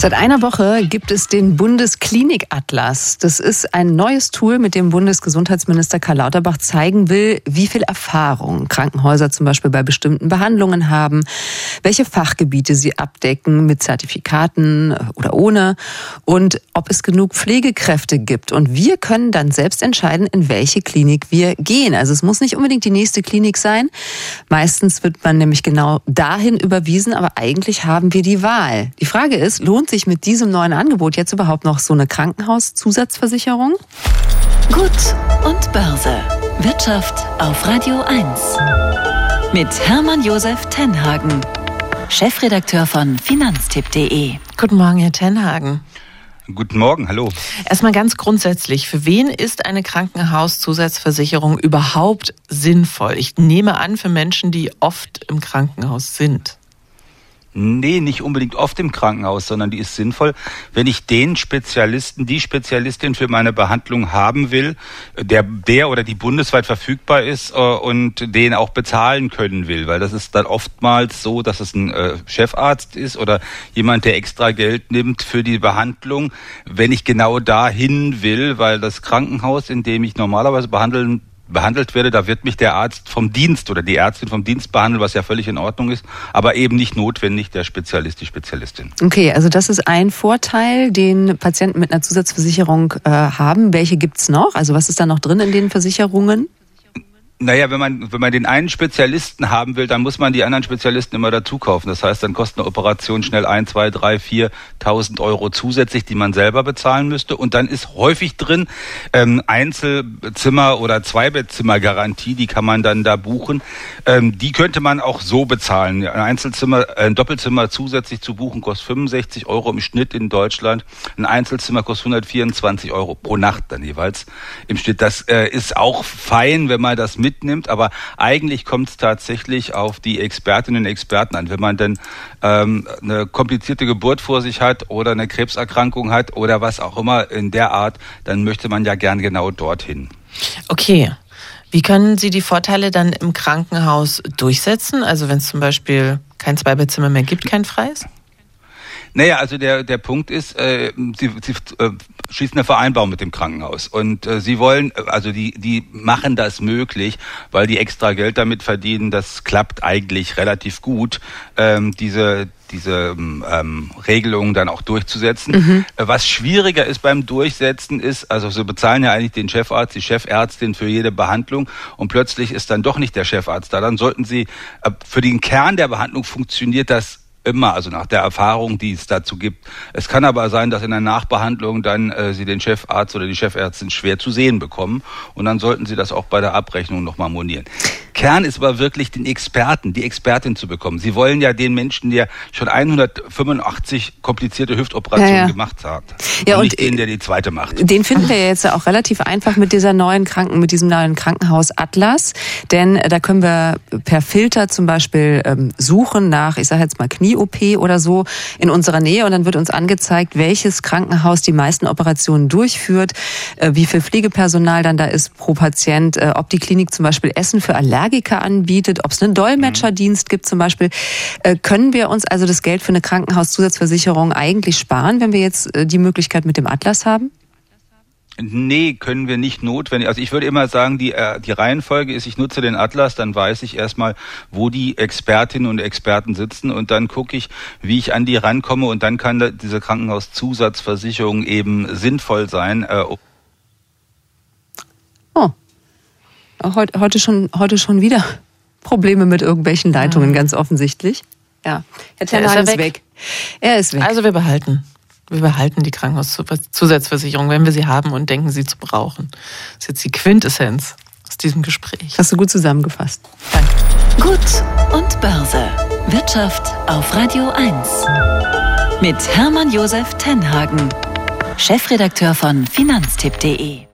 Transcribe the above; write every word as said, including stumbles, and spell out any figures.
Seit einer Woche gibt es den Bundesklinik-Atlas. Das ist ein neues Tool, mit dem Bundesgesundheitsminister Karl Lauterbach zeigen will, wie viel Erfahrung Krankenhäuser zum Beispiel bei bestimmten Behandlungen haben, welche Fachgebiete sie abdecken mit Zertifikaten oder ohne und ob es genug Pflegekräfte gibt. Und wir können dann selbst entscheiden, in welche Klinik wir gehen. Also es muss nicht unbedingt die nächste Klinik sein. Meistens wird man nämlich genau dahin überwiesen, aber eigentlich haben wir die Wahl. Die Frage ist, lohnt sich mit diesem neuen Angebot jetzt überhaupt noch so eine Krankenhauszusatzversicherung? Gut und Börse. Wirtschaft auf Radio eins. Mit Hermann Josef Tenhagen, Chefredakteur von finanztipp punkt de. Guten Morgen, Herr Tenhagen. Guten Morgen, hallo. Erstmal ganz grundsätzlich, für wen ist eine Krankenhauszusatzversicherung überhaupt sinnvoll? Ich nehme an, für Menschen, die oft im Krankenhaus sind. Nee, nicht unbedingt oft im Krankenhaus, sondern die ist sinnvoll, wenn ich den Spezialisten, die Spezialistin für meine Behandlung haben will, der, der oder die bundesweit verfügbar ist äh, und den auch bezahlen können will. Weil das ist dann oftmals so, dass es ein äh, Chefarzt ist oder jemand, der extra Geld nimmt für die Behandlung, wenn ich genau dahin will, weil das Krankenhaus, in dem ich normalerweise behandeln behandelt werde, da wird mich der Arzt vom Dienst oder die Ärztin vom Dienst behandeln, was ja völlig in Ordnung ist, aber eben nicht notwendig der Spezialist, die Spezialistin. Okay, also das ist ein Vorteil, den Patienten mit einer Zusatzversicherung äh, haben. Welche gibt's noch? Also was ist da noch drin in den Versicherungen? Naja, wenn man wenn man den einen Spezialisten haben will, dann muss man die anderen Spezialisten immer dazu kaufen. Das heißt, dann kostet eine Operation schnell ein, zwei, drei, viertausend Euro zusätzlich, die man selber bezahlen müsste. Und dann ist häufig drin ähm, Einzelzimmer- oder Zweibettzimmer-Garantie, die kann man dann da buchen. Ähm, die könnte man auch so bezahlen. Ein Einzelzimmer, ein Doppelzimmer zusätzlich zu buchen kostet fünfundsechzig Euro im Schnitt in Deutschland. Ein Einzelzimmer kostet hundertvierundzwanzig Euro pro Nacht dann jeweils im Schnitt. Das äh, ist auch fein, wenn man das mit mitnimmt, aber eigentlich kommt es tatsächlich auf die Expertinnen und Experten an. Wenn man denn ähm, eine komplizierte Geburt vor sich hat oder eine Krebserkrankung hat oder was auch immer in der Art, dann möchte man ja gern genau dorthin. Okay. Wie können Sie die Vorteile dann im Krankenhaus durchsetzen? Also wenn es zum Beispiel kein Zweibettzimmer mehr gibt, kein freies? Naja, also der der Punkt ist, äh, sie, sie äh, schließen eine Vereinbarung mit dem Krankenhaus und äh, sie wollen, also die die machen das möglich, weil die extra Geld damit verdienen. Das klappt eigentlich relativ gut, ähm, diese diese ähm, Regelungen dann auch durchzusetzen. Mhm. Was schwieriger ist beim Durchsetzen ist, also sie bezahlen ja eigentlich den Chefarzt, die Chefärztin für jede Behandlung und plötzlich ist dann doch nicht der Chefarzt da. Dann sollten sie, äh, für den Kern der Behandlung funktioniert das immer, also nach der Erfahrung, die es dazu gibt. Es kann aber sein, dass in der Nachbehandlung dann äh, Sie den Chefarzt oder die Chefärztin schwer zu sehen bekommen und dann sollten Sie das auch bei der Abrechnung nochmal monieren. Kern ist aber wirklich den Experten, die Expertin zu bekommen. Sie wollen ja den Menschen, der schon hundertfünfundachtzig komplizierte Hüftoperationen ja, ja. gemacht hat. Ja, und und nicht den, der die zweite macht. Den finden wir jetzt auch relativ einfach mit dieser neuen Kranken, mit diesem neuen Krankenhaus-Atlas. Denn da können wir per Filter zum Beispiel ähm, suchen nach, ich sage jetzt mal Knie-O P oder so in unserer Nähe und dann wird uns angezeigt, welches Krankenhaus die meisten Operationen durchführt, äh, wie viel Pflegepersonal dann da ist pro Patient, äh, ob die Klinik zum Beispiel Essen für Allergiker anbietet, ob es einen Dolmetscherdienst gibt zum Beispiel. Äh, können wir uns also das Geld für eine Krankenhauszusatzversicherung eigentlich sparen, wenn wir jetzt äh, die Möglichkeit mit dem Atlas haben? Nee, können wir nicht notwendig. Also ich würde immer sagen, die äh, die Reihenfolge ist, ich nutze den Atlas, dann weiß ich erstmal, wo die Expertinnen und Experten sitzen und dann gucke ich, wie ich an die rankomme und dann kann diese Krankenhauszusatzversicherung eben sinnvoll sein. Äh, oh, heute, heute schon heute schon wieder Probleme mit irgendwelchen Leitungen, mhm. ganz offensichtlich. Ja, Herr Tenhagen ist weg. Er ist weg. Also wir behalten. Wir behalten die Krankenhauszusatzversicherung, wenn wir sie haben und denken, sie zu brauchen. Das ist jetzt die Quintessenz aus diesem Gespräch. Hast du gut zusammengefasst. Danke. Gut und Börse. Wirtschaft auf Radio eins. Mit Hermann Josef Tenhagen, Chefredakteur von finanztipp punkt de.